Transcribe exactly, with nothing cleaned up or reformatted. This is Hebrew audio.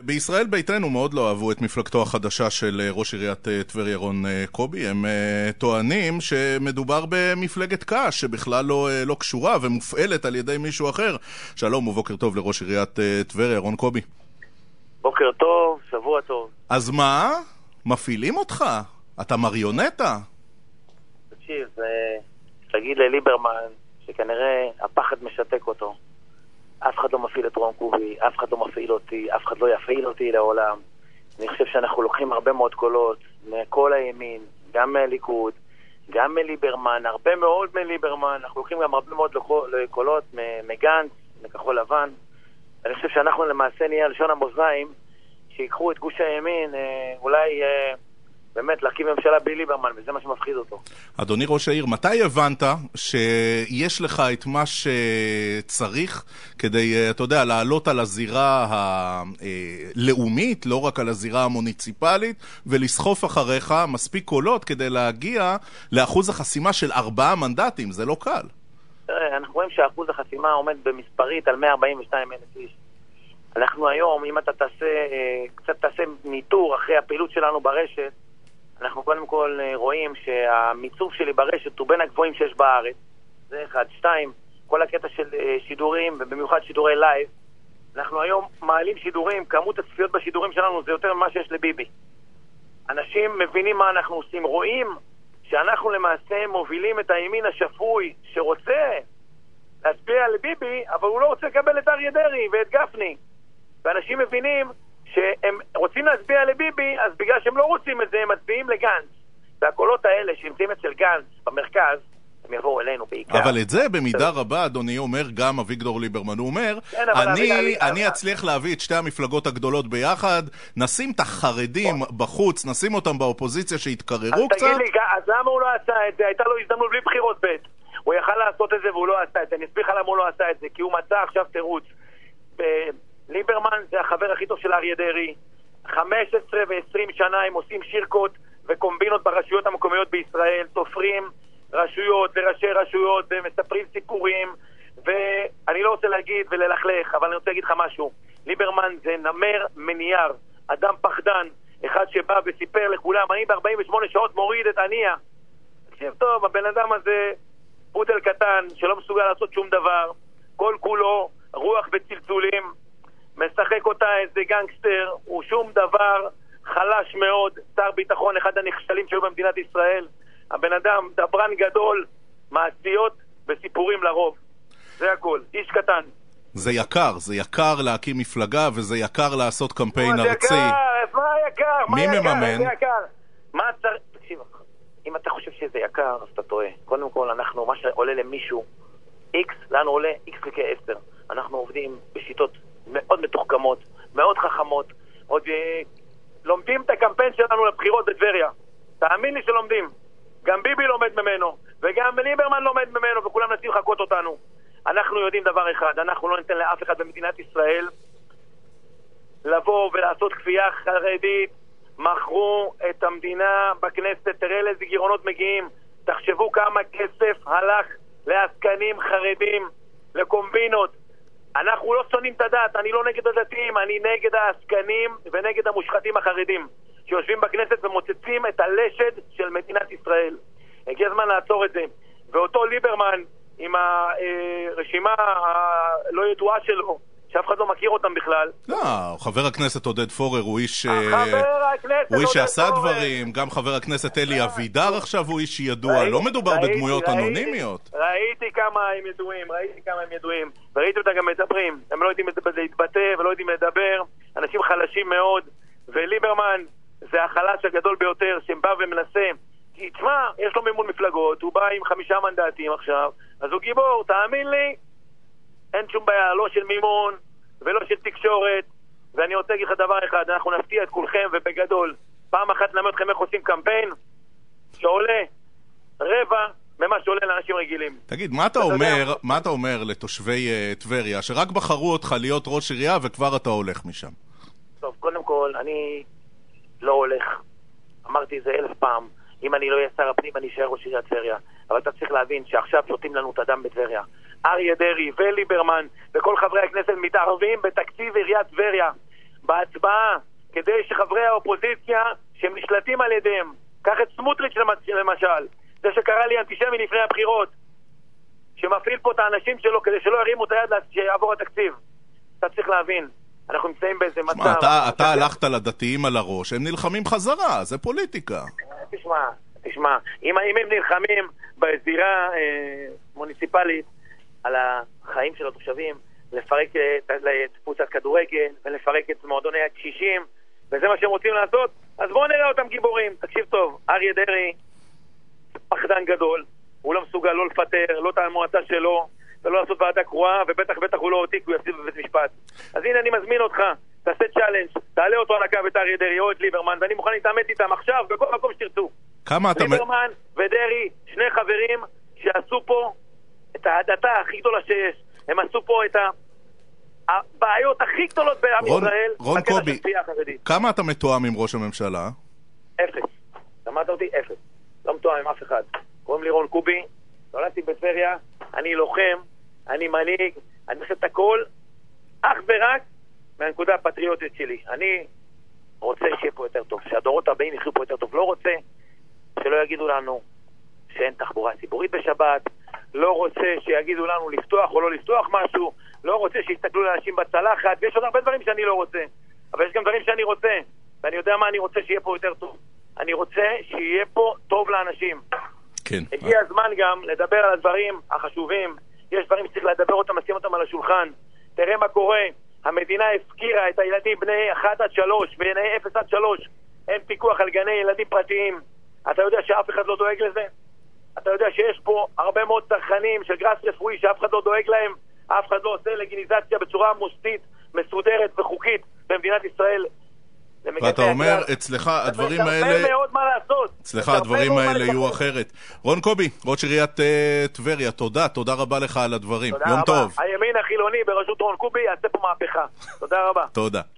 בישראל ביתנו מאוד לא אהבו את מפלגתו החדשה של ראש עיריית טבריה רון קובי. הם טוענים שמדובר במפלגת קש שבכלל לא, לא קשורה ומופעלת על ידי מישהו אחר. שלום ובוקר טוב לראש עיריית טבריה רון קובי. בוקר טוב, שבוע טוב. אז מה? מפעילים אותך? אתה מריונטה? תקשיב, תגיד לליברמן שכנראה הפחד משתק אותו. אף אחד לא מפעיל את רון קובי, אף אחד לא מפעיל אותי, אף אחד לא יפעיל אותי לעולם. אני חושב שאנחנו לוקחים הרבה מאוד קולות מכל הימין, גם מהליכוד, גם מליברמן, הרבה מאוד מליברמן. אנחנו לוקחים גם הרבה מאוד קולות מגנץ, מכחול לבן. אני חושב שאנחנו למעשה נהיה לשון המאזניים שיקחו את גוש הימין, אולי באמת להקים ממשלה בלי ליברמן, וזה מה שמפחיד אותו. אדוני ראש העיר, מתי הבנת שיש לך את מה שצריך כדי, אתה יודע, לעלות על הזירה הלאומית, לא רק על הזירה המוניציפלית, ולסחוף אחריך מספיק קולות כדי להגיע לאחוז החסימה של ארבעה מנדטים? זה לא קל. אנחנו רואים שאחוז החסימה עומד במספרית על מאה ארבעים ושתיים אלף איש. אנחנו היום, אם אתה תעשה, קצת תעשה ניטור אחרי הפעילות שלנו ברשת, אנחנו קודם כל רואים שהמיצוב שלי ברשת הוא בין הגבוהים שיש בארץ. זה אחד. שתיים, כל הקטע של שידורים, ובמיוחד שידורי לייב, אנחנו היום מעלים שידורים, כמות הצפיות בשידורים שלנו זה יותר ממה שיש לביבי. אנשים מבינים מה אנחנו עושים, רואים שאנחנו למעשה מובילים את הימין השפוי שרוצה להצביע לביבי, אבל הוא לא רוצה לקבל את אריה דרעי ואת גפני. ואנשים מבינים שהם רוצים להצביע לביבי, אז בגלל שהם לא רוצים את זה, הם מצביעים לגנץ. והקולות האלה שנמצאים אצל גנץ במרכז, הם יבואו אלינו בעיקר. אבל את זה במידה רבה, אדוני, אומר גם אביגדור ליברמן. הוא אומר, כן, אני, אני, אני אצליח להביא את שתי המפלגות הגדולות ביחד, נשים את החרדים בחוץ, נשים אותם באופוזיציה שהתקררו קצת. אז תגיד לי, אז למה הוא לא עשה את זה? הייתה לו הזדמנות בלי בחירות ב'. הוא יכל לעשות את זה והוא לא עשה את זה. אני אסביר לך למה הוא לא עשה את זה, כי הוא מצא עכשיו תירוץ. ליברמן זה החבר הכי טוב של אריה דרעי. חמש עשרה ועשרים שנה הם עושים שירקות וקומבינות ברשויות המקומיות בישראל, תופרים רשויות וראשי רשויות ומספרים סיפורים, ואני לא רוצה להגיד וללכלך, אבל אני רוצה להגיד לך משהו. ליברמן זה נמר מנייר, אדם פחדן, אחד שבא וסיפר לכולם, אני ב-ארבעים ושמונה שעות מוריד את עניה. תקשיב טוב, הבן אדם הזה פוטל קטן שלא מסוגל לעשות שום דבר, כל כולו רוח וצלצולים, משחק אותה איזה גנגסטר, הוא שום דבר, חלש מאוד, שר ביטחון, אחד הנכשלים שהיו במדינת ישראל. הבן אדם דברן גדול, מעשיות וסיפורים לרוב. זה הכל, איש קטן. זה יקר, זה יקר להקים מפלגה, וזה יקר לעשות קמפיין זה ארצי. יקר, מה יקר? מי מה מממן? יקר? זה יקר. מה צריך? תקשיב, אם אתה חושב שזה יקר, אז אתה טועה. קודם כל, אנחנו, מה שעולה למישהו, X, לנו עולה X חלקי עשר. אנחנו עובדים בשיטות מאוד מתוחכמות, מאוד חכמות. עוד אה, לומדים את הקמפיין שלנו לבחירות בטבריה. תאמין לי שלומדים. גם ביבי לומד ממנו, וגם ליברמן לומד ממנו, וכולם נסים לחכות אותנו. אנחנו יודעים דבר אחד, אנחנו לא ניתן לאף אחד במדינת ישראל לבוא ולעשות כפייה חרדית. מכרו את המדינה בכנסת, תראה לאיזה גירעונות מגיעים. תחשבו כמה כסף הלך לעסקנים חרדים, לקומבינות. אנחנו לא שונאים את הדת, אני לא נגד הדתיים, אני נגד העסקנים ונגד המושחתים החרדים שיושבים בכנסת ומוצצים את הלשד של מדינת ישראל. הגיע הזמן לעצור את זה. ואותו ליברמן עם הרשימה הלא ידועה שלו, שאף אחד לא מכיר אותם בכלל. לא, חבר הכנסת עודד פורר הוא איש הוא איש שעשה דברים, גם חבר הכנסת אלי אבידר עכשיו הוא איש ידוע, לא מדובר בדמויות אנונימיות. ראיתי כמה הם ידועים, ראיתי כמה הם ידועים, וראיתי אותם גם מדברים, הם לא יודעים להתבטא ולא יודעים לדבר, אנשים חלשים מאוד, וליברמן זה החלש הגדול ביותר שבא ומנסה, כי תשמע, יש לו מימון מפלגות, הוא בא עם חמישה מנדטים עכשיו, אז הוא גיבור, תאמין לי, אין שום בעיה, לא של מימון ולא של תקשורת. ואני רוצה להגיד לך דבר אחד, אנחנו נפתיע את כולכם ובגדול. פעם אחת נלמד אתכם איך עושים קמפיין שעולה רבע ממה שעולה לאנשים רגילים. תגיד, מה אתה אומר, מה אתה אומר לתושבי טבריה שרק בחרו אותך להיות ראש עירייה וכבר אתה הולך משם? טוב, קודם כל, אני לא הולך. אמרתי זה אלף פעם. אם אני לא אהיה שר הפנים, אני אשאר ראש עיריית טבריה. אבל אתה צריך להבין שעכשיו שותים לנו את הדם בטבריה. אריה דרעי וליברמן וכל חברי הכנסת מתערבים בתקציב עיריית טבריה. בהצבעה, כדי שחברי האופוזיציה, שהם נשלטים על ידיהם, קח את סמוטריץ' למשל, זה שקרא לי אנטישמי לפני הבחירות, שמפעיל פה את האנשים שלו כדי שלא ירימו את היד שיעבור התקציב. אתה צריך להבין, אנחנו נמצאים באיזה מצב... תשמע, אתה, אתה הלכת לדתיים על הראש, הם נלחמים חזרה, זה פוליטיקה. תשמע, תשמע, אם, אם הם נלחמים בזירה אה, מוניציפלית על החיים של התושבים, לפרק את, את קבוצת כדורגל ולפרק את מועדוני הקשישים, וזה מה שהם רוצים לעשות, אז בואו נראה אותם גיבורים. תקשיב טוב, אריה דרעי פחדן גדול, הוא לא מסוגל לא לפטר, לא את המועצה שלו, ולא לעשות ועדה קרואה, ובטח בטח הוא לא אותי, כי הוא יפסיד בבית משפט. אז הנה אני מזמין אותך, תעשה צ'אלנג', תעלה אותו על הקו את אריה דרעי או את ליברמן, ואני מוכן להתעמת איתם עכשיו בכל מקום שתרצו. כמה אתה... ליברמן ודרעי, שני חברים שעשו פה את ההדתה הכי גדולה שיש. הם עשו פה את הבעיות הכי גדולות בעם ישראל. רון קובי, כמה אתה מתואם עם ראש הממשלה? אפס. שמעת אותי? אפס. לא מתואם עם אף אחד. קוראים לי רון קובי, נולדתי בטבריה, אני לוחם, אני מנהיג, אני עושה את הכל אך ורק מהנקודה הפטריוטית שלי. אני רוצה שיהיה פה יותר טוב, שהדורות הבאים יחיו פה יותר טוב. לא רוצה שלא יגידו לנו שאין תחבורה ציבורית בשבת, לא רוצה שיגידו לנו לפתוח או לא לפתוח משהו, לא רוצה שיסתכלו לאנשים בצלחת, ויש עוד הרבה דברים שאני לא רוצה, אבל יש גם דברים שאני רוצה, ואני יודע מה אני רוצה שיהיה פה יותר טוב. אני רוצה שיהיה פה טוב לאנשים. כן. הגיע הזמן גם לדבר על הדברים החשובים. יש דברים שצריך לדבר אותם, לשים אותם על השולחן. תראה מה קורה. המדינה הפקירה את הילדים בני אחת עד שלוש, בני אפס עד שלוש. אין פיקוח על גני ילדים פרטיים. אתה יודע שאף אחד לא דואג לזה? אתה יודע שיש פה הרבה מאוד צרכנים של גרס רפואי שאף אחד לא דואג להם? אף אחד לא עושה לגיניזציה בצורה מוסדית, מסודרת וחוקית במדינת ישראל. ואתה אומר, אצלך הדברים האלה... הרבה מאוד מה לעשות. אצלך הדברים האלה יהיו אחרת. רון קובי, ראש עיריית טבריה, תודה, תודה רבה לך על הדברים. יום טוב. הימין החילוני בראשות רון קובי יעשה פה מהפכה. תודה רבה. תודה.